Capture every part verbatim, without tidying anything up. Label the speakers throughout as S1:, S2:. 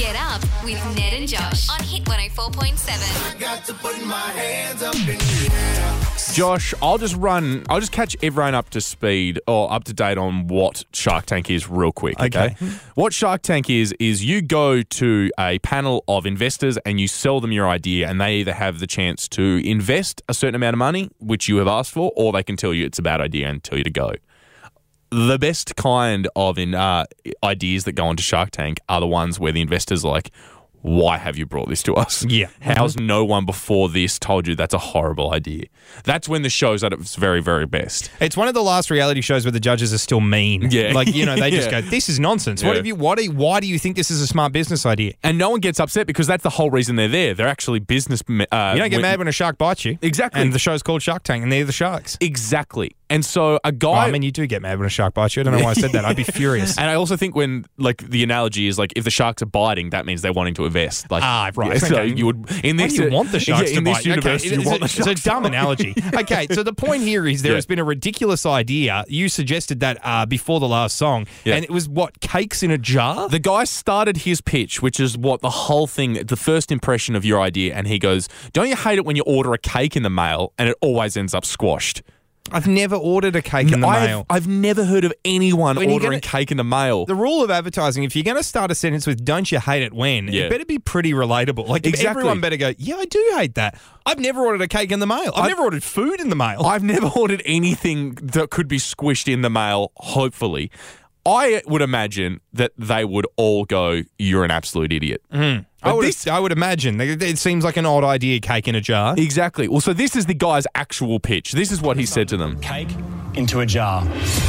S1: Get up with Ned and Josh on Hit one oh four point seven.
S2: Got to put my hands up in the air.
S3: Josh, I'll just run, I'll just catch everyone up to speed or up to date on what Shark Tank is real quick, okay?
S4: Okay.
S3: What Shark Tank is, is you go to a panel of investors and you sell them your idea, and they either have the chance to invest a certain amount of money, which you have asked for, or they can tell you it's a bad idea and tell you to go. The best kind of in, uh, ideas that go onto Shark Tank are the ones where the investors are like, why have you brought this to us?
S4: Yeah.
S3: How's no one before this told you that's a horrible idea? That's when the show's at its very, very best.
S4: It's one of the last reality shows where the judges are still mean.
S3: Yeah.
S4: Like, you know, they just
S3: Yeah.
S4: go, this is nonsense. What
S3: Yeah.
S4: have you, what do you, why do you think this is a smart business idea?
S3: And no one gets upset because that's the whole reason they're there. They're actually business... Uh,
S4: You don't get
S3: when-
S4: mad when a shark bites you.
S3: Exactly.
S4: And the show's called Shark Tank and they're the sharks.
S3: Exactly. And so a
S4: Oh,
S3: guy...
S4: I mean, you do get mad when a shark bites you. I don't know why I said that. I'd be furious.
S3: And I also think when, like, the analogy is, like, if the sharks are biting, that means they're wanting to invest. Like,
S4: Ah, right.
S3: yeah, so
S4: Okay.
S3: you would... In
S4: Why
S3: this,
S4: do you want the sharks
S3: yeah,
S4: to
S3: in this
S4: bite?
S3: universe,
S4: Okay,
S3: you
S4: it's,
S3: want
S4: a,
S3: the sharks
S4: it's a
S3: to
S4: dumb
S3: bite.
S4: analogy. Okay, so the point here is there
S3: Yeah.
S4: has been a ridiculous idea. You suggested that uh, before the last song,
S3: Yeah.
S4: and it was what, cakes in a jar?
S3: The guy started his pitch, which is what the whole thing, the first impression of your idea, and he goes, don't you hate it when you order a cake in the mail and it always ends up squashed?
S4: I've never ordered a cake in the
S3: I've,
S4: mail.
S3: I've never heard of anyone
S4: When you're
S3: ordering
S4: gonna-
S3: cake in the mail.
S4: The rule of advertising, if you're going to start a sentence with "Don't you hate it when,"
S3: Yeah.
S4: it better be pretty relatable. Like
S3: Exactly.
S4: everyone better go, "Yeah, I do hate that." I've never ordered a cake in the mail. I've
S3: I-
S4: never ordered food in the mail.
S3: I've never ordered anything that could be squished in the mail, hopefully. I would imagine that they would all go, you're an absolute idiot.
S4: I
S3: But
S4: would,
S3: this-
S4: I would imagine. It it seems like an odd idea, cake in a jar.
S3: Exactly. Well, so this is the guy's actual pitch. This is what he said to them.
S5: Cake into a jar.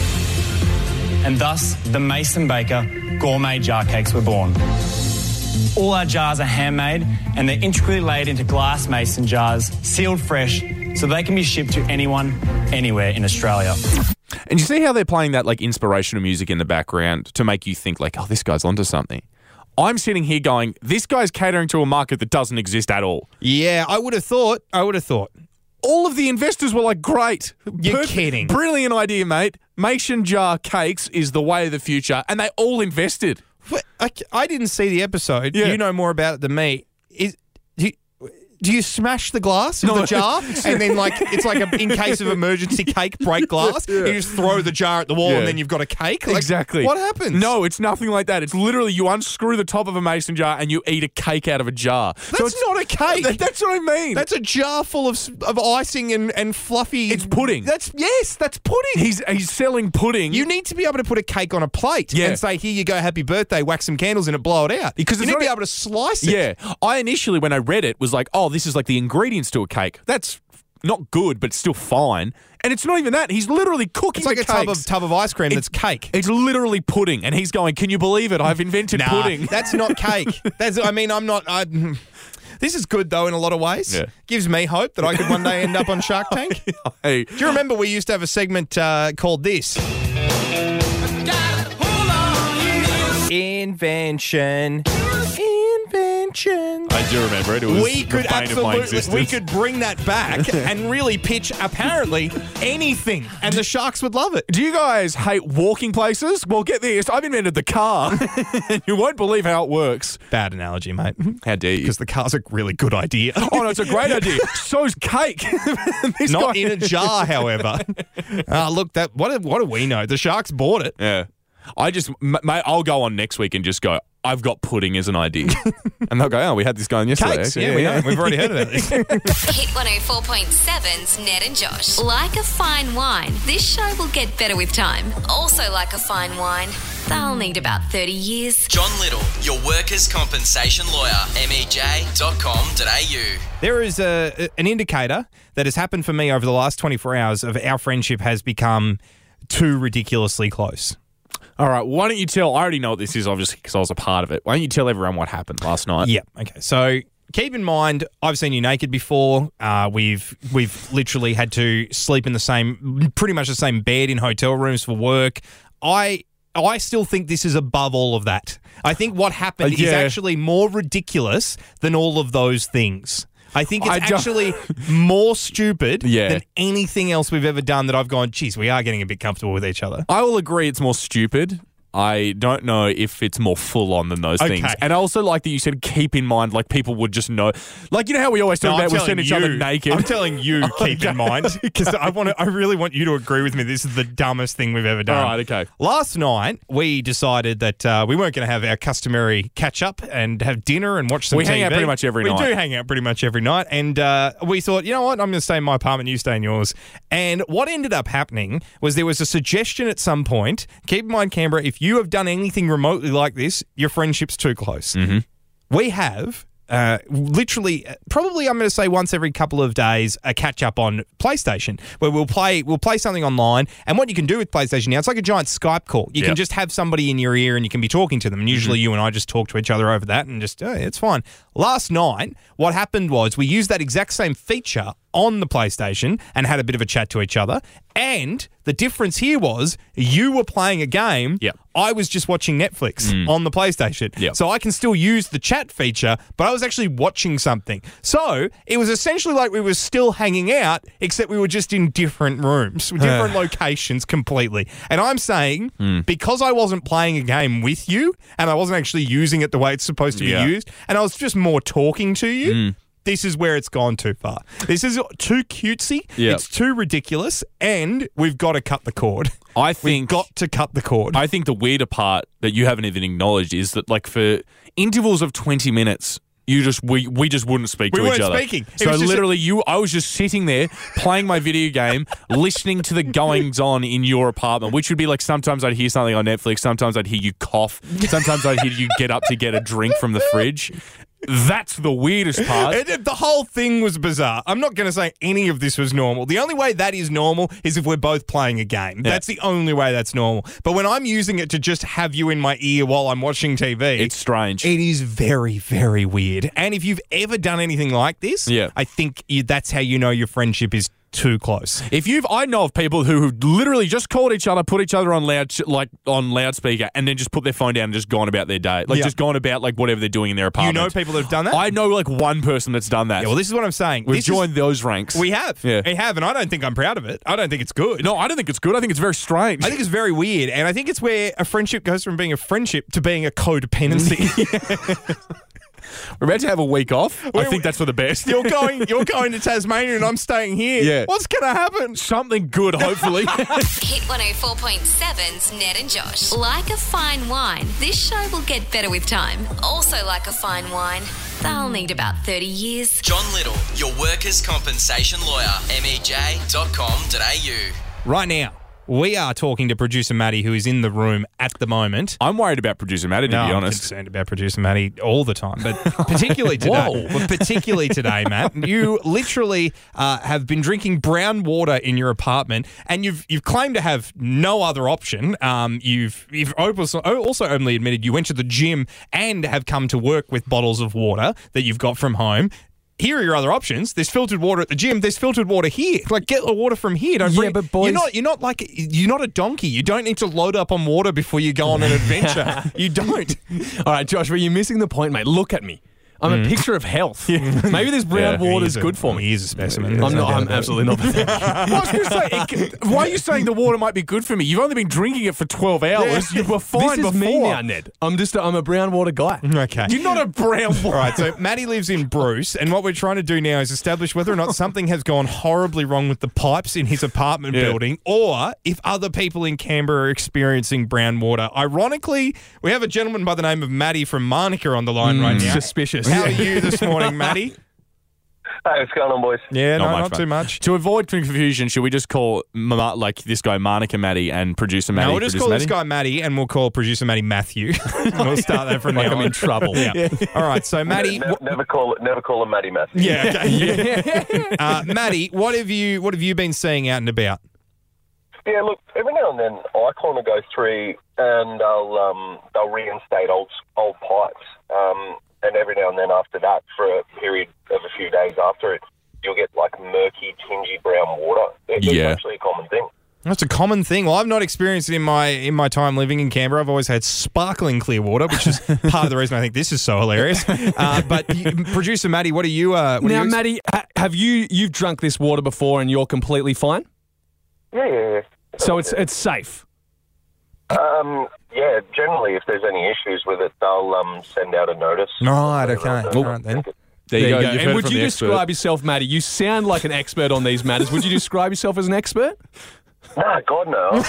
S5: And thus, the Mason Baker gourmet jar cakes were born. All our jars are handmade and they're intricately laid into glass mason jars, sealed fresh, so they can be shipped to anyone, anywhere in Australia.
S3: And you see how they're playing that like inspirational music in the background to make you think like, oh, this guy's onto something. I'm sitting here going, this guy's catering to a market that doesn't exist at all.
S4: Yeah, I would have thought. I would have thought.
S3: All of the investors were like, great.
S4: You're kidding.
S3: Brilliant idea, mate. Mason jar cakes is the way of the future. And they all invested.
S4: What? I, I didn't see the episode.
S3: Yeah.
S4: You know more about it than me. Is do you, do you smash the glass of
S3: No.
S4: the jar and then like it's like a, in case of emergency cake break glass?
S3: Yeah.
S4: You just throw the jar at the wall
S3: Yeah.
S4: and then you've got a cake. Like,
S3: Exactly.
S4: What happens?
S3: No, it's nothing like that. It's literally you unscrew the top of a mason jar and you eat a cake out of a jar.
S4: That's not a cake.
S3: That- That's what I mean.
S4: That's a jar full of s- of icing and, and fluffy.
S3: It's pudding.
S4: That's yes, that's pudding.
S3: he's he's selling pudding.
S4: You need to be able to put a cake on a plate
S3: Yeah.
S4: and say, "Here you go, happy birthday." Whack some candles in it, blow it out.
S3: Because
S4: you
S3: it's
S4: need to
S3: not
S4: be
S3: a-
S4: able to slice it.
S3: Yeah. I initially, when I read it, was like, oh, this is like the ingredients to a cake. That's not good, but still fine. And it's not even that. He's literally cooking
S4: It's like
S3: the
S4: a tub
S3: cakes.
S4: of tub of ice cream
S3: It-
S4: that's cake.
S3: It's literally pudding. And he's going, can you believe it? I've invented
S4: Nah,
S3: pudding.
S4: that's not cake. That's. I mean, I'm not. I, this is good though in a lot of ways.
S3: Yeah.
S4: Gives me hope that I could one day end up on Shark Tank.
S3: Hey,
S4: Do you remember we used to have a segment uh, called this? Invention. Invention.
S3: I do remember it. It was
S4: We could
S3: the bane of my
S4: absolutely,
S3: existence.
S4: we could bring that back and really pitch apparently anything, and the Sharks would love it.
S3: Do you guys hate walking places? Well, get this. I've invented the car. And you won't believe how it works.
S4: Bad analogy, mate.
S3: How dare you?
S4: Because the car's a really good idea.
S3: Oh, no, it's a great idea. So's cake. This
S4: Not
S3: guy-
S4: in a jar, however. Ah, look, that what do- what do we know? The Sharks bought it.
S3: Yeah. I just, m- mate, I'll go on next week and just go, I've got pudding as an idea. And they'll go, oh, we had this going yesterday.
S4: Cakes. Yeah, we know. We've already heard about this.
S1: Hit one oh four point seven's Ned and Josh. Like a fine wine, this show will get better with time. Also like a fine wine, they'll need about thirty years.
S6: John Little, your workers' compensation lawyer. M E J dot com dot A U.
S4: There is a, an indicator that has happened for me over the last twenty-four hours of our friendship has become too ridiculously close.
S3: All right, why don't you tell, I already know what this is, obviously, because I was a part of it. Why don't you tell everyone what happened last night?
S4: Yeah. Okay. So keep in mind, I've seen you naked before. Uh, we've we've literally had to sleep in the same, pretty much the same bed in hotel rooms for work. I I still think this is above all of that. I think what happened
S3: Uh, yeah.
S4: is actually more ridiculous than all of those things. I think it's
S3: I don't-
S4: actually more stupid
S3: Yeah.
S4: than anything else we've ever done that I've gone, geez, we are getting a bit comfortable with each other.
S3: I will agree it's more stupid, I don't know if it's more full on than those
S4: Okay.
S3: things. And I also like that you said keep in mind, like people would just know. Like, you know how we always talk
S4: No, I'm
S3: about we
S4: telling
S3: send each
S4: you-
S3: other naked?
S4: I'm telling you, keep in mind, because I want to. I really want you to agree with me. This is the dumbest thing we've ever done.
S3: All right, okay.
S4: Last night we decided that uh, we weren't going to have our customary catch up and have dinner and watch some
S3: We
S4: T V.
S3: hang out pretty much every
S4: we
S3: night.
S4: We do hang out pretty much every night, and uh, we thought, you know what, I'm going to stay in my apartment, you stay in yours. And what ended up happening was there was a suggestion at some point. Keep in mind, Canberra, if you have done anything remotely like this, your friendship's too close. Mm-hmm. We have uh, literally, probably I'm going to say once every couple of days, a catch up on PlayStation where we'll play we'll play something online. And what you can do with PlayStation now, it's like a giant Skype call. You
S3: Yep.
S4: can just have somebody in your ear and you can be talking to them. And usually you and I just talk to each other over that and just, oh, it's fine. Last night, what happened was we used that exact same feature on the PlayStation and had a bit of a chat to each other. And the difference here was you were playing a game.
S3: Yep.
S4: I was just watching Netflix on the PlayStation.
S3: Yep.
S4: So I can still use the chat feature, but I was actually watching something. So it was essentially like we were still hanging out, except we were just in different rooms, different locations completely. And I'm saying, because I wasn't playing a game with you and I wasn't actually using it the way it's supposed to
S3: Yeah.
S4: be used, and I was just more talking to you, this is where it's gone too far. This is too cutesy.
S3: Yep.
S4: It's too ridiculous, and we've got to cut the cord.
S3: I
S4: We've
S3: think
S4: got to cut the cord.
S3: I think the weirder part that you haven't even acknowledged is that, like, for intervals of twenty minutes, you just we we just wouldn't speak
S4: We
S3: to each
S4: weren't
S3: other.
S4: speaking. It
S3: So
S4: was just
S3: literally, you I was just sitting there playing my video game, listening to the goings on in your apartment, which would be like sometimes I'd hear something on Netflix, sometimes I'd hear you cough, sometimes I'd hear you get up to get a drink from the fridge. That's the weirdest part.
S4: It- it- the whole thing was bizarre. I'm not going to say any of this was normal. The only way that is normal is if we're both playing a game.
S3: Yeah.
S4: That's the only way that's normal. But when I'm using it to just have you in my ear while I'm watching T V,
S3: It's strange.
S4: it is very, very weird. And if you've ever done anything like this,
S3: Yeah.
S4: I think you, that's how you know your friendship is too close.
S3: If you've, I know of people who who literally just called each other, put each other on loud, like on loudspeaker, and then just put their phone down and just gone about their day, like
S4: Yeah.
S3: just gone about like whatever they're doing in their
S4: You
S3: apartment.
S4: know people that have done that?
S3: I know like one person that's done that.
S4: yeah, well, this is what I'm saying.
S3: We've
S4: This is-
S3: joined those ranks.
S4: We have.
S3: Yeah.
S4: We have, and I don't think I'm proud of it. I don't think it's good.
S3: No, I don't think it's good. I think it's very strange.
S4: I think it's very weird, and I think it's where a friendship goes from being a friendship to being a codependency.
S3: We're about to have a week off. I
S4: We're-
S3: think that's for the best.
S4: You're going, you're going to Tasmania, and I'm staying here.
S3: Yeah.
S4: What's going to happen?
S3: Something good, hopefully.
S1: Hit one oh four point seven's Ned and Josh. Like a fine wine, this show will get better with time. Also, like a fine wine, they'll need about thirty years.
S6: John Little, your workers' compensation lawyer. M E J dot com dot A U.
S4: Right now, we are talking to producer Maddie, who is in the room at the moment.
S3: I'm worried about producer Maddie, to
S4: No,
S3: be
S4: I'm
S3: honest.
S4: concerned about producer Maddie all the time, but particularly today. Well, particularly today, Matt. You literally uh, have been drinking brown water in your apartment, and you've you've claimed to have no other option. Um, you've you've also also openly admitted you went to the gym and have come to work with bottles of water that you've got from home. Here are your other options. There's filtered water at the gym. There's filtered water here. Like, get the water from here. Don't
S7: Yeah,
S4: bring,
S7: but boys-
S4: you're not. You're not like you're not a donkey. You don't need to load up on water before you go on an adventure. You don't.
S7: All right, Josh, but you're missing the point, mate. Look at me. I'm a picture of health. Maybe this brown
S3: Yeah,
S7: water is
S4: He a-
S7: good for me.
S4: He is a specimen.
S7: I'm not. I'm absolutely not.
S3: I was going to say, it can- why are you saying the water might be good for me? You've only been drinking it for twelve hours. You were fine
S7: This is
S3: before.
S7: me now, Ned. I'm just. A, I'm a brown water guy.
S4: Okay.
S3: You're not a brown water.
S4: All right, so Maddie lives in Bruce, and what we're trying to do now is establish whether or not something has gone horribly wrong with the pipes in his apartment
S3: Yeah.
S4: building, or if other people in Canberra are experiencing brown water. Ironically, we have a gentleman by the name of Maddie from Marnica on the line right now.
S7: Suspicious.
S4: How are you this morning, Maddie?
S8: Hey, what's going on, boys?
S4: Yeah, no, not
S3: mate.
S4: too much.
S3: To avoid confusion, should we just call Ma- like this guy Marnica Maddie and producer Maddie?
S4: No, we'll just
S3: producer
S4: call this
S3: Maddie?
S4: guy Maddie, and we'll call producer Maddie Matthew. We'll start that from
S7: Like
S4: now
S7: I'm
S4: on.
S7: in trouble.
S4: Yeah. All right, so Maddie.
S8: Never,
S4: wh-
S8: never call it. Never call him Matty Matthew.
S4: yeah, okay. uh, Maddie, what have you what have you been seeing out and about?
S8: Yeah, look. Every now and then, I kind of go through and they'll um, they'll reinstate old old pipes. Um, and every now and then, after that, for a period of a few days after it, you'll get like murky, tingy brown water. It's
S3: Yeah.
S8: actually a common thing.
S4: That's a common thing. Well, I've not experienced it in my in my time living in Canberra. I've always had sparkling clear water, which is part of the reason I think this is so hilarious. Uh, but you, producer Maddie, what are you? Uh, what
S7: Now,
S4: are you ex-
S7: Maddie, ha- have you you've drunk this water before and you're completely fine?
S8: Yeah, yeah, yeah.
S7: So it's it's safe.
S8: Um, yeah, generally, if there's any issues with it, they'll um, send out a notice.
S4: Right, okay.
S8: Well,
S4: All right, then.
S3: There you go. You've heard
S7: And
S3: it
S7: would
S3: from
S7: you
S3: the expert.
S7: describe yourself, Matty? You sound like an expert on these matters. Would you describe yourself as an expert?
S8: Nah, God no.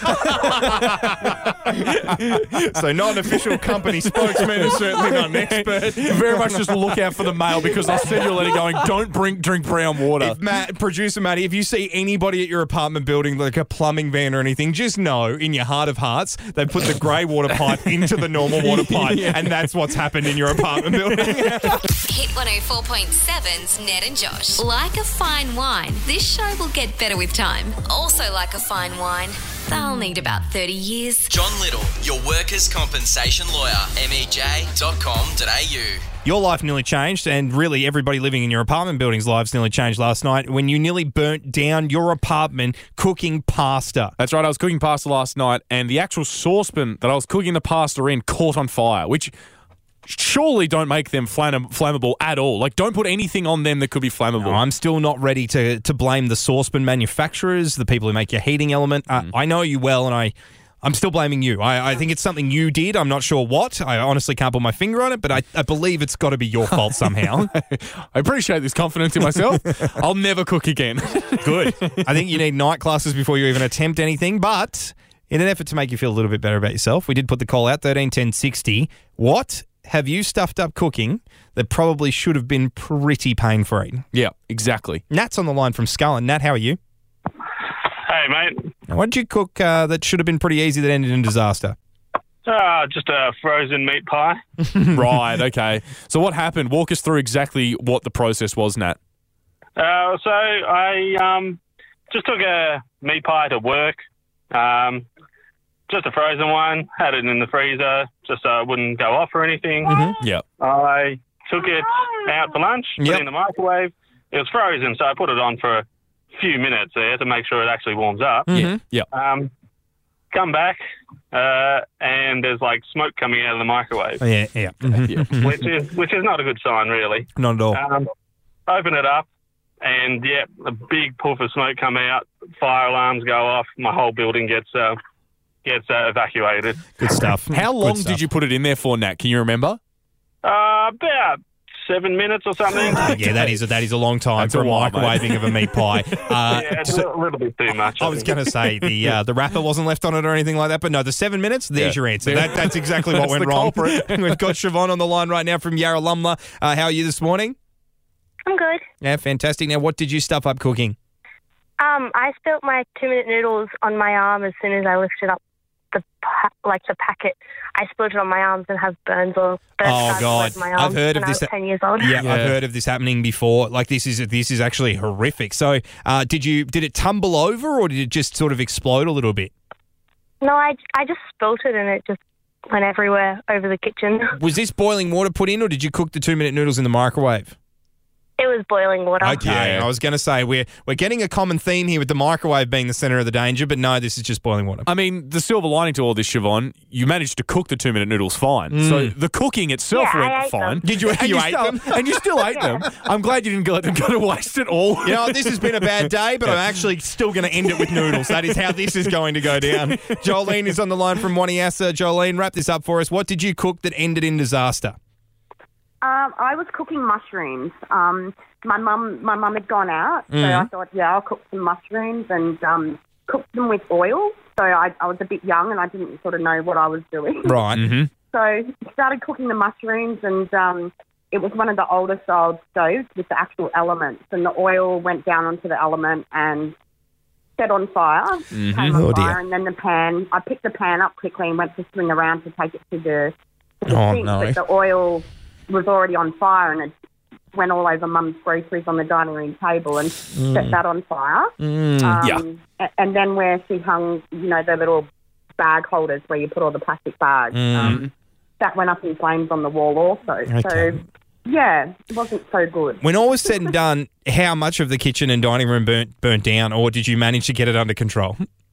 S4: So not an official company spokesman and certainly not an expert.
S3: Very much just look out for the mail because I'll send you a letter going, don't bring, drink brown water.
S4: If Matt, producer Matty, if you see anybody at your apartment building, like a plumbing van or anything, just know in your heart of hearts they put the grey water pipe into the normal water pipe,
S7: Yeah.
S4: and that's what's happened in your apartment building.
S1: Hit one oh four point seven's Ned and Josh. Like a fine wine, this show will get better with time. Also like a fine wine, they'll need about thirty years.
S6: John Little, your workers' compensation lawyer. M E J dot com dot A U.
S4: Your life nearly changed, and really everybody living in your apartment building's lives nearly changed last night when you nearly burnt down your apartment cooking pasta.
S3: That's right. I was cooking pasta last night, and the actual saucepan that I was cooking the pasta in caught on fire, which surely don't make them flamm- flammable at all. Like, don't put anything on them that could be flammable.
S4: No, I'm still not ready to to blame the saucepan manufacturers, the people who make your heating element. Uh,
S3: Mm.
S4: I know you well, and I, I'm still blaming you. I, I think it's something you did. I'm not sure what. I honestly can't put my finger on it, but I, I believe it's got to be your fault somehow.
S3: I appreciate this confidence in myself. I'll never cook again.
S4: Good. I think you need night classes before you even attempt anything, but in an effort to make you feel a little bit better about yourself, we did put the call out, thirteen ten sixty. What have you stuffed up cooking that probably should have been pretty pain-free?
S3: Yeah, exactly.
S4: Nat's on the line from Scullen. Nat, how are you?
S9: Hey, mate.
S4: Now, what did you cook uh, that should have been pretty easy that ended in disaster?
S9: Uh, just a frozen meat pie.
S3: Right, okay. So what happened? Walk us through exactly what the process was, Nat.
S9: Uh, so I um, just took a meat pie to work. Um, just a frozen one. Had it in the freezer just so it wouldn't go off or anything.
S3: Yeah.
S9: I took it out for lunch, put
S4: Yep.
S9: it in the microwave. It was frozen, so I put it on for a few minutes there to make sure it actually warms up.
S3: Yeah. Yeah.
S9: Um, come back, uh, and there's like smoke coming out of the microwave,
S4: Oh, yeah, yeah. Mhm.
S3: Yeah.
S9: which is which is not a good sign, really.
S4: Not at all.
S9: Um, open it up, and yeah, a big puff of smoke come out. Fire alarms go off. My whole building gets uh, gets uh, evacuated.
S4: Good stuff.
S3: How
S4: Good
S3: long
S4: stuff.
S3: did you put it in there for, Nat? Can you remember?
S9: Uh, about seven minutes or something.
S4: Yeah, that is a, that is a long time
S3: That's
S4: for
S3: a
S4: a
S3: while, mate.
S4: microwaving of a meat pie. Uh,
S9: Yeah, it's a
S4: so-
S9: little, little bit too much.
S4: I was
S9: think.
S4: going to say the uh, the wrapper wasn't left on it or anything like that, but no, the seven minutes, there's
S3: Yeah.
S4: your answer.
S3: There-
S4: That, that's exactly what
S3: That's
S4: went
S3: the
S4: wrong.
S3: culprit.
S4: We've got Siobhan on the line right now from Yarralumla. Uh, how are you this morning?
S10: I'm good.
S4: Yeah, fantastic. Now, what did you stuff up cooking?
S10: Um, I spilt my two-minute noodles on my arm as soon as I lifted up the pa- like the packet. I spilled it on my arms and have burns all burnt
S4: Oh,
S10: scars all
S4: God.
S10: over my
S4: I've
S10: arms
S4: heard of
S10: when
S4: this-
S10: I was ten years old.
S4: Yeah,
S3: Yeah.
S4: I've heard of this happening before. Like this is this is actually horrific. So, uh, did you did it tumble over or did it just sort of explode a little bit?
S10: No, I, I just spilt it and it just went everywhere over the kitchen.
S4: Was this boiling water put in, or did you cook the two minute noodles in the microwave?
S10: It was boiling water.
S4: Okay,
S3: Yeah.
S4: I was going to say we're we're getting a common theme here with the microwave being the center of the danger, but no, this is just boiling water.
S3: I mean, the silver lining to all this, Siobhan, you managed to cook the two-minute noodles fine. So the cooking itself
S10: Yeah, I
S3: went
S10: ate
S3: fine.
S10: them.
S4: Did you-
S3: And
S4: you ate
S3: still,
S4: them?
S3: And you still ate them. I'm glad you didn't let them go to waste at all.
S4: You know, this has been a bad day, but I'm actually still going to end it with noodles. That is how this is going to go down. Jolene is on the line from Waniassa. Jolene, wrap this up for us. What did you cook that ended in disaster?
S11: Um, I was cooking mushrooms. Um, my mum, my mum had gone out, so I thought, yeah, I'll cook some mushrooms and um, cook them with oil. So I, I was a bit young and I didn't sort of know what I was doing.
S4: Right. Mm-hmm.
S11: So I started cooking the mushrooms, and um, it was one of the older style stoves with the actual elements, and the oil went down onto the element and set on fire. Came on
S4: Oh, dear.
S11: fire, and then the pan. I picked the pan up quickly and went to swing around to take it to the, to the
S4: Oh,
S11: sink,
S4: no.
S11: but the oil was already on fire and it went all over Mum's groceries on the dining room table and set that on fire.
S4: Mm,
S11: Um,
S3: yeah.
S11: a- And then where she hung, you know, the little bag holders where you put all the plastic bags, um, that went up in flames on the wall also.
S4: Okay.
S11: So, yeah, it wasn't so good.
S4: When all was said and done, how much of the kitchen and dining room burnt burnt down, or did you manage to get it under control?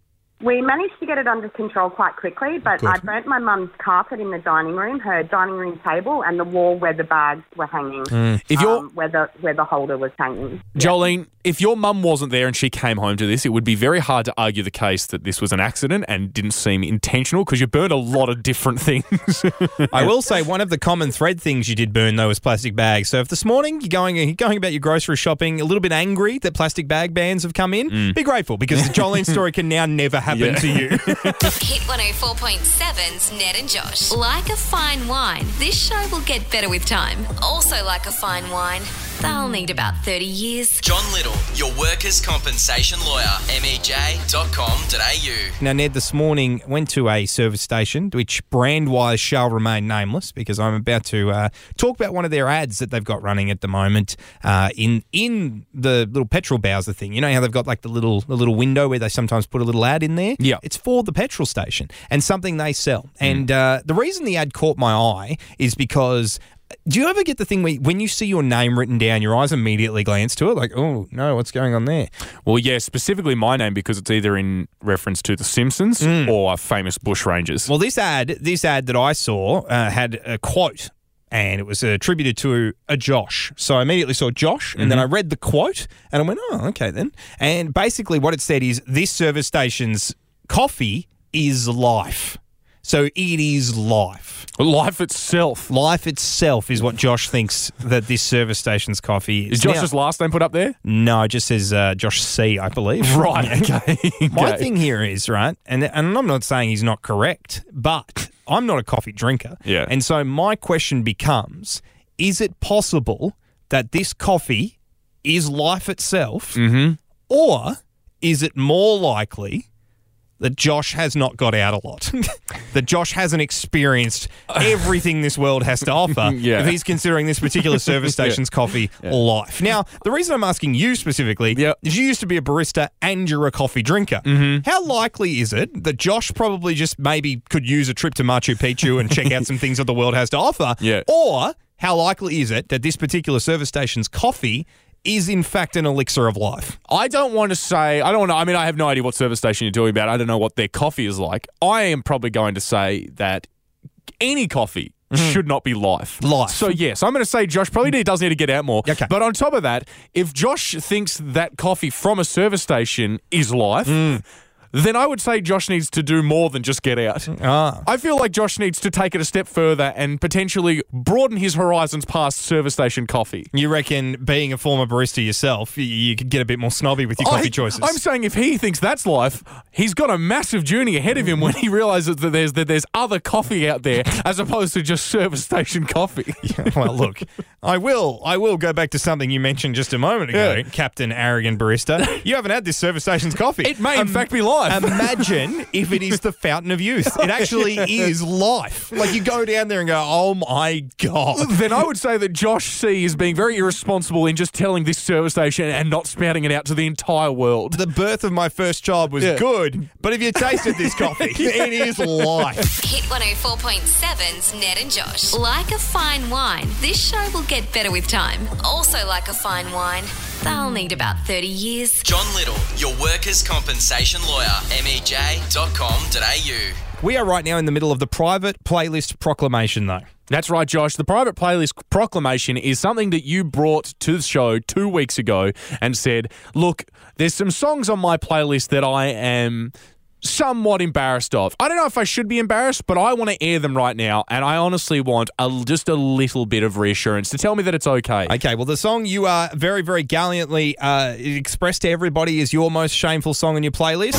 S11: We managed to get it under control quite quickly, but
S4: Good.
S11: I burnt my mum's carpet in the dining room, her dining room table, and the wall where the bags were hanging.
S3: Mm. If you're
S11: um, where the where the holder was hanging.
S3: Jolene, if your mum wasn't there and she came home to this, it would be very hard to argue the case that this was an accident and didn't seem intentional because you burned a lot of different things.
S4: I will say one of the common thread things you did burn, though, was plastic bags. So if this morning you're going, you're going about your grocery shopping a little bit angry that plastic bag bans have come in,
S3: Mm.
S4: be grateful because the Jolene story can now never happen
S3: Yeah.
S4: to you.
S1: Hit one oh four point seven's Ned and Josh. Like a fine wine, this show will get better with time. Also like a fine wine, they'll need about thirty years.
S6: John Little, your workers' compensation lawyer. M E J dot com dot A U.
S4: Now, Ned, this morning went to a service station, which brand-wise shall remain nameless because I'm about to uh, talk about one of their ads that they've got running at the moment uh, in in the little petrol Bowser thing. You know how they've got like the little the little window where they sometimes put a little ad in there?
S3: Yeah.
S4: It's for the petrol station and something they sell. And uh, the reason the ad caught my eye is because... Do you ever get the thing where when you see your name written down, your eyes immediately glance to it? Like, oh, no, what's going on there?
S3: Well, yeah, specifically my name because it's either in reference to The Simpsons
S4: Mm.
S3: or famous Bushrangers.
S4: Well, this ad, this ad that I saw uh, had a quote, and it was attributed to a Josh. So I immediately saw Josh, and then I read the quote, and I went, oh, okay then. And basically what it said is, this service station's coffee is life. So it is life.
S3: Life itself.
S4: Life itself is what Josh thinks that this service station's coffee is.
S3: Is Josh's
S4: Now-
S3: last name put up there?
S4: No, it just says uh, Josh C, I believe.
S3: Right, okay.
S4: My
S3: Okay.
S4: thing here is, right, and, and I'm not saying he's not correct, but I'm not a coffee drinker.
S3: Yeah.
S4: And so my question becomes, is it possible that this coffee is life itself,
S3: Mm-hmm.
S4: or is it more likely that Josh has not got out a lot? That Josh hasn't experienced everything this world has to offer
S3: Yeah.
S4: if he's considering this particular service station's coffee life. Now, the reason I'm asking you specifically
S3: Yep.
S4: is you used to be a barista and you're a coffee drinker.
S3: Mm-hmm.
S4: How likely is it that Josh probably just maybe could use a trip to Machu Picchu and check out some things that the world has to offer?
S3: Yeah.
S4: Or how likely is it that this particular service station's coffee is in fact an elixir of life?
S3: I don't want to say, I don't want to, I mean, I have no idea what service station you're talking about. I don't know what their coffee is like. I am probably going to say that any coffee should not be life.
S4: Life.
S3: So, yes, I'm going to say Josh probably need- does need to get out more.
S4: Okay.
S3: But on top of that, if Josh thinks that coffee from a service station is life, then I would say Josh needs to do more than just get out.
S4: Ah.
S3: I feel like Josh needs to take it a step further and potentially broaden his horizons past service station coffee.
S4: You reckon being a former barista yourself, y- you could get a bit more snobby with your coffee
S3: I,
S4: choices?
S3: I'm saying if he thinks that's life, he's got a massive journey ahead of him when he realizes that there's that there's other coffee out there as opposed to just service station coffee.
S4: Well, look, I will I will go back to something you mentioned just a moment ago,
S3: Yeah.
S4: Captain Arrogant Barista. You haven't had this service station's coffee.
S3: It may in fact be life.
S4: Imagine if it is the fountain of youth. It actually is life. Like you go down there and go, oh my God.
S3: Then I would say that Josh C is being very irresponsible in just telling this service station and not spouting it out to the entire world.
S4: The birth of my first child was
S3: Yeah.
S4: good, but if you tasted this coffee, it is life.
S1: Hit one oh four point seven's Ned and Josh. Like a fine wine, this show will get better with time. Also like a fine wine, they'll need about thirty years.
S6: John Little, your workers' compensation lawyer. M E J dot com dot A U.
S4: We are right now in the middle of the private playlist proclamation, though.
S3: That's right, Josh. The private playlist proclamation is something that you brought to the show two weeks ago and said, look, there's some songs on my playlist that I am somewhat embarrassed of. I don't know if I should be embarrassed, but I want to air them right now, and I honestly want a, just a little bit of reassurance to tell me that it's okay.
S4: Okay, well, the song you are very, very gallantly uh, expressed to everybody is your most shameful song on your playlist.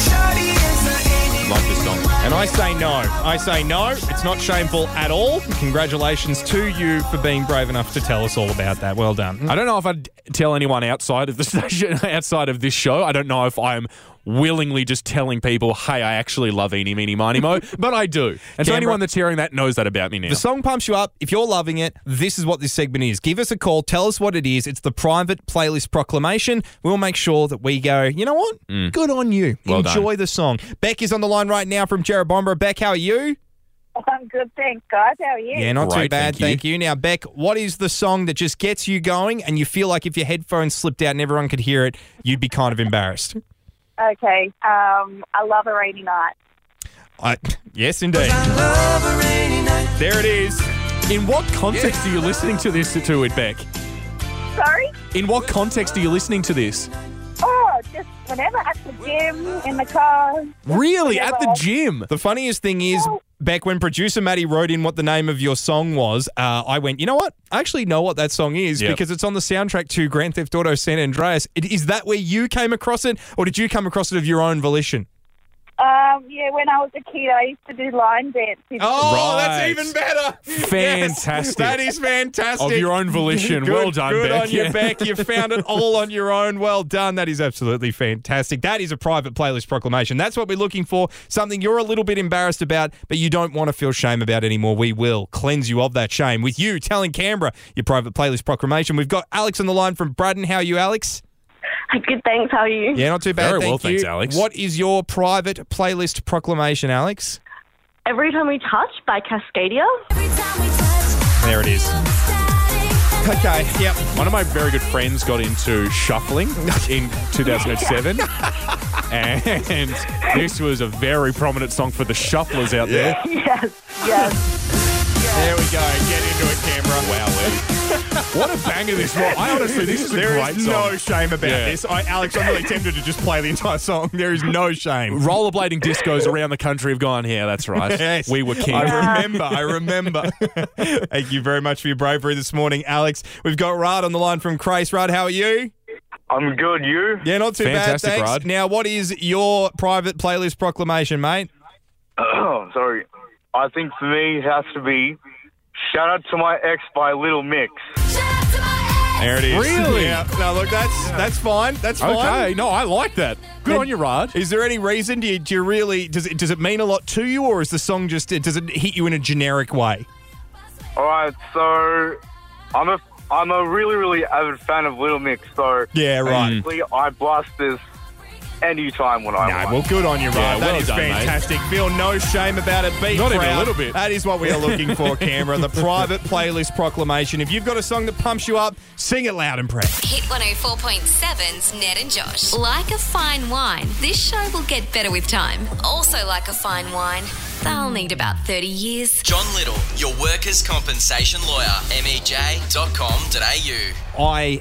S3: Like this song.
S4: And I say no. I say no. It's not shameful at all. Congratulations to you for being brave enough to tell us all about that. Well done.
S3: I don't know if I'd tell anyone outside of the station, outside of this show. I don't know if I'm willingly just telling people, hey, I actually love Eeny, Meeny, Miny, Mo, but I do. And so
S4: Canberra-
S3: anyone that's hearing that knows that about me now.
S4: The song pumps you up. If you're loving it, this is what this segment is. Give us a call. Tell us what it is. It's the private playlist proclamation. We'll make sure that we go, you know what? Good on you.
S3: Well done.
S4: Enjoy the song. Beck is on the line right now from Jerrabomberra. Beck, how are you?
S12: I'm good, thanks, guys. How are you?
S4: Yeah, not too
S3: Great,
S4: bad,
S3: thank you.
S4: thank you. Now, Beck, what is the song that just gets you going and you feel like if your headphones slipped out and everyone could hear it, you'd be kind of embarrassed?
S12: Okay. Um, I love a rainy night.
S4: I, yes, indeed. There it is.
S3: In what context are you listening to this to it, Beck?
S12: Sorry?
S3: In what context are you listening to this?
S12: Oh, just whenever at the gym, in the car.
S3: Really? At the
S12: whenever.
S3: gym?
S4: The funniest thing is, Beck, when producer Maddie wrote in what the name of your song was, uh, I went, you know what? I actually know what that song is
S3: Yep.
S4: because it's on the soundtrack to Grand Theft Auto San Andreas. It- Is that where you came across it, or did you come across it of your own volition?
S12: Um, yeah, when I was a kid, I used to do line dancing.
S4: Oh,
S3: Right.
S4: that's even better.
S3: Fantastic.
S4: Yes, that is fantastic.
S3: Of your own volition.
S4: Good,
S3: Well done,
S4: good
S3: Beck.
S4: on you,
S3: Yeah.
S4: Beck. You found it all on your own. Well done. That is absolutely fantastic. That is a private playlist proclamation. That's what we're looking for. Something you're a little bit embarrassed about, but you don't want to feel shame about anymore. We will cleanse you of that shame with you telling Canberra your private playlist proclamation. We've got Alex on the line from Braddon. How are you, Alex?
S10: Good, thanks. How are you?
S4: Yeah, not too bad.
S3: Very
S4: thank
S3: well, thanks,
S4: you.
S3: Alex.
S4: What is your private playlist proclamation, Alex?
S10: Every Time We Touch by Cascadia.
S4: There it is. Okay, yep.
S3: One of my very good friends got into shuffling in two thousand seven. And this was a very prominent song for the shufflers out there.
S10: Yes, yes.
S4: There we go. Get into it, Canberra.
S3: Wow, Lee. What a banger this was. I honestly, this is a
S4: There
S3: great
S4: is
S3: song.
S4: no shame about
S3: Yeah.
S4: this. I, Alex, I'm really tempted to just play the entire song. There is no shame.
S3: Rollerblading discos around the country have gone, yeah, that's right.
S4: Yes.
S3: We were king.
S4: I remember. I remember. Thank you very much for your bravery this morning, Alex. We've got Rad on the line from Crace. Rad, how are you?
S8: I'm good. You?
S4: Yeah, not too
S3: Fantastic,
S4: bad, thanks.
S3: Rad.
S4: Now, what is your private playlist proclamation, mate?
S8: Oh, sorry. I think for me it has to be "Shout Out to My Ex" by Little Mix.
S4: There it is.
S3: Really?
S4: Yeah. No, look, that's that's fine. That's fine.
S3: Okay, no, I like that. Good
S4: And
S3: on you, Rad.
S4: Is there any reason? Do you, do you really does it does it mean a lot to you, or is the song just does it hit you in a generic way?
S8: All right, so I'm a I'm a really really avid fan of Little Mix. So
S4: Yeah, right.
S8: basically, I blast this anytime when I
S4: No,
S8: want.
S4: well, good on you, Ryan.
S3: Yeah,
S4: that
S3: well
S4: is
S3: done, mate.
S4: fantastic. Feel no shame about it. Be
S3: Not even a
S4: proud.
S3: little bit.
S4: That is what we are looking for, Canberra. The private playlist proclamation. If you've got a song that pumps you up, sing it loud and proud.
S1: Hit one oh four point seven's Ned and Josh. Like a fine wine, this show will get better with time. Also, like a fine wine, they'll need about thirty years.
S6: John Little, your workers' compensation lawyer. M E J dot com dot A U.
S4: I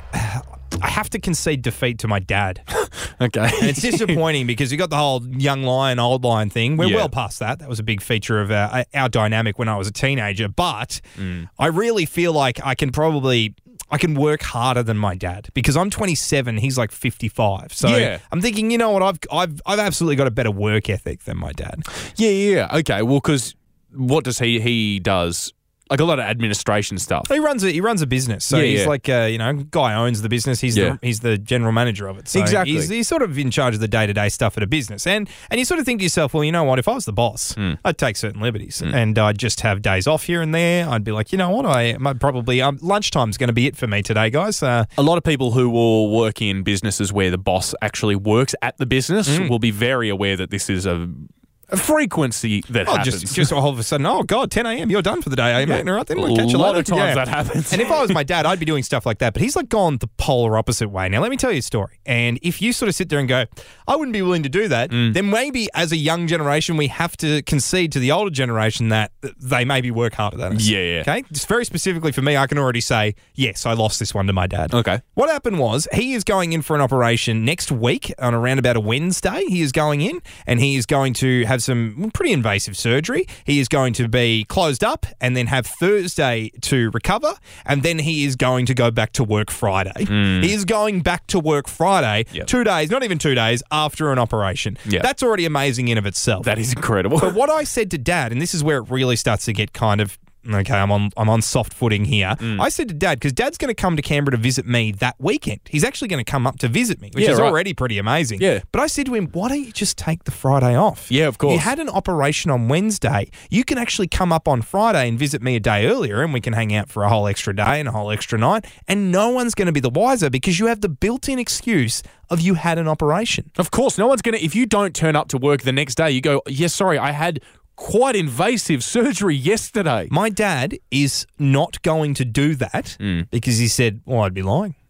S4: I have to concede defeat to my dad.
S3: Okay.
S4: And it's disappointing because you got the whole young lion, old lion thing. We're
S3: Yeah.
S4: well past that. That was a big feature of our, our dynamic when I was a teenager. But
S3: Mm.
S4: I really feel like I can probably... I can work harder than my dad because I'm twenty-seven. He's like fifty-five. So
S3: Yeah.
S4: I'm thinking, you know what? I've I've I've absolutely got a better work ethic than my dad.
S3: Yeah, yeah. Okay, well, because what does he, he does, like a lot of administration stuff.
S4: He runs a he runs a business, so
S3: Yeah,
S4: he's
S3: yeah.
S4: like uh, you know, guy owns the business. He's
S3: Yeah.
S4: the he's the general manager of it. So
S3: Exactly.
S4: He's, he's sort of in charge of the day to day stuff at a business, and and you sort of think to yourself, well, you know what? If I was the boss,
S3: Mm.
S4: I'd take certain liberties, and I'd just have days off here and there. I'd be like, you know what? I might probably um, lunchtime's going to be it for me today, guys. Uh,
S3: A lot of people who will work in businesses where the boss actually works at the business
S4: Mm.
S3: will be very aware that this is a, a frequency that
S4: oh,
S3: happens.
S4: just just all of a sudden, oh god, ten a.m. You're done for the day, eh, mate? All right, then we'll catch you
S3: A lot
S4: later.
S3: of times that happens.
S4: And if I was my dad, I'd be doing stuff like that. But he's like gone the polar opposite way. Now, let me tell you a story. And if you sort of sit there and go, I wouldn't be willing to do that,
S3: Mm.
S4: then maybe as a young generation, we have to concede to the older generation that they maybe work harder than us.
S3: Yeah, yeah.
S4: Okay? Just very specifically for me, I can already say, yes, I lost this one to my dad.
S3: Okay.
S4: What happened was he is going in for an operation next week on around about a Wednesday. He is going in and he is going to have some pretty invasive surgery. He is going to be closed up and then have Thursday to recover, and then he is going to go back to work Friday. He is going back to work Friday,
S3: Yep.
S4: two days, not even two days, after an operation.
S3: Yep.
S4: That's already amazing in of itself.
S3: That is incredible.
S4: But what I said to Dad, and this is where it really starts to get kind of okay, I'm on I'm on soft footing here.
S3: Mm.
S4: I said to Dad, because Dad's going to come to Canberra to visit me that weekend. He's actually going to come up to visit me, which
S3: Yeah,
S4: is
S3: right.
S4: already pretty amazing.
S3: Yeah.
S4: But I said to him, why don't you just take the Friday off?
S3: Yeah, of course.
S4: You had an operation on Wednesday. You can actually come up on Friday and visit me a day earlier, and we can hang out for a whole extra day and a whole extra night, and no one's going to be the wiser because you have the built-in excuse of you had an operation.
S3: Of course, no one's going to, if you don't turn up to work the next day, you go, yeah, sorry, I had quite invasive surgery yesterday.
S4: My dad is not going to do that
S3: Mm.
S4: because he said, well, I'd be lying.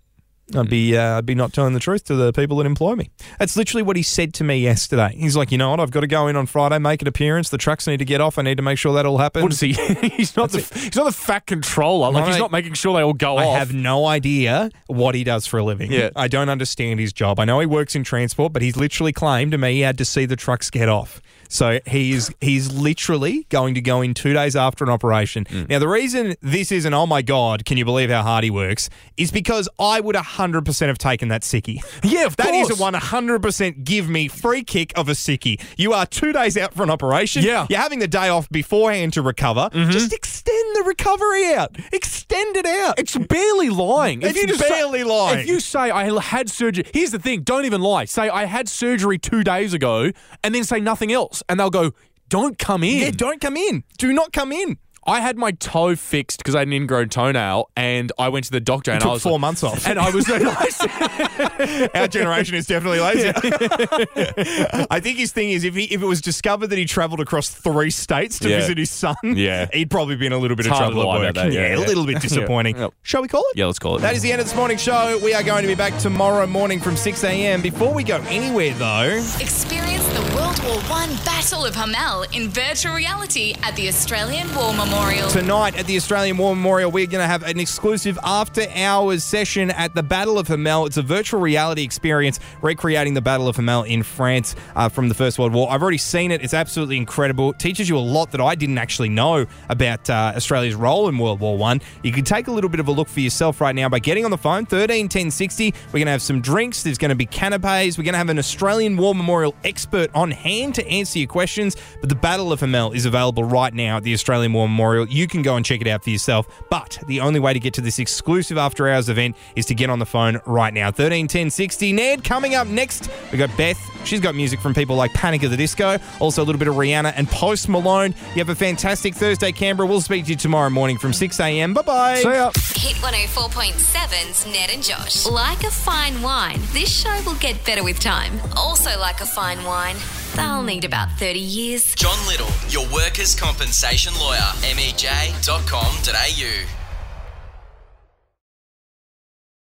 S4: I'd be uh, I'd be not telling the truth to the people that employ me. That's literally what he said to me yesterday. He's like, you know what? I've got to go in on Friday, make an appearance. The trucks need to get off. I need to make sure that all happens.
S3: What is he? he's not
S4: That's
S3: the he's not the fat controller. Like
S4: No,
S3: he's
S4: I-
S3: not making sure they all go
S4: I
S3: off.
S4: have no idea what he does for a living.
S3: Yeah.
S4: I don't understand his job. I know he works in transport, but he's literally claimed to me he had to see the trucks get off. So he's he's literally going to go in two days after an operation.
S3: Mm.
S4: Now, the reason this isn't, oh my God, can you believe how hard he works, is because I would one hundred percent have taken that sickie.
S3: Yeah, of
S4: That is
S3: course.
S4: a one hundred percent give me free kick of a sickie. You are two days out for an operation.
S3: Yeah.
S4: You're having the day off beforehand to recover. Just extend the recovery out. Extend it out.
S3: It's barely lying.
S4: It's
S3: you just say-
S4: barely lying.
S3: If you say I had surgery, here's the thing: don't even lie. Say I had surgery two days ago, and then say nothing else, and they'll go, "Don't come in."
S4: Yeah, don't come in. Do not come in.
S3: I had my toe fixed because I had an ingrown toenail, and I went to the doctor, and
S4: took
S3: I was
S4: four
S3: like-
S4: months off.
S3: and I was so nice.
S4: Our generation is definitely lazy. I think his thing is if he if it was discovered that he travelled across three states to
S3: Yeah.
S4: visit his son,
S3: Yeah.
S4: he'd probably be in a little bit
S3: It's
S4: of
S3: hard to
S4: trouble at
S3: lie
S4: work.
S3: about that, yeah,
S4: a
S3: yeah.
S4: little bit
S3: Yeah.
S4: disappointing.
S3: Yep.
S4: Shall we call it?
S3: Yeah, let's call it.
S4: That is the end of this morning's show. We are going to be back tomorrow morning from six a.m. Before we go anywhere, though,
S13: Experience the World War One Battle of Hamel in virtual reality at the Australian War Memorial.
S4: tonight at the Australian War Memorial, we're going to have an exclusive after-hours session at the Battle of Hamel. It's a virtual reality experience recreating the Battle of Hamel in France uh, from the First World War. I've already seen it. It's absolutely incredible. It teaches you a lot that I didn't actually know about uh, Australia's role in World War One. You can take a little bit of a look for yourself right now by getting on the phone, thirteen ten sixty. We're going to have some drinks. There's going to be canapes. We're going to have an Australian War Memorial expert on hand to answer your questions. But the Battle of Hamel is available right now at the Australian War Memorial. You can go and check it out for yourself. But the only way to get to this exclusive after hours event is to get on the phone right now. thirteen ten sixty. Ned, coming up next, we got Beth. She's got music from people like Panic at the Disco, also a little bit of Rihanna and Post Malone. You have a fantastic Thursday, Canberra. We'll speak to you tomorrow morning from six a.m. Bye-bye.
S3: See ya.
S1: Hit one oh four point seven's Ned and Josh. Like a fine wine, this show will get better with time. Also like a fine wine, they'll need about thirty years.
S6: John Little, your workers' compensation lawyer. M E J dot com dot A U.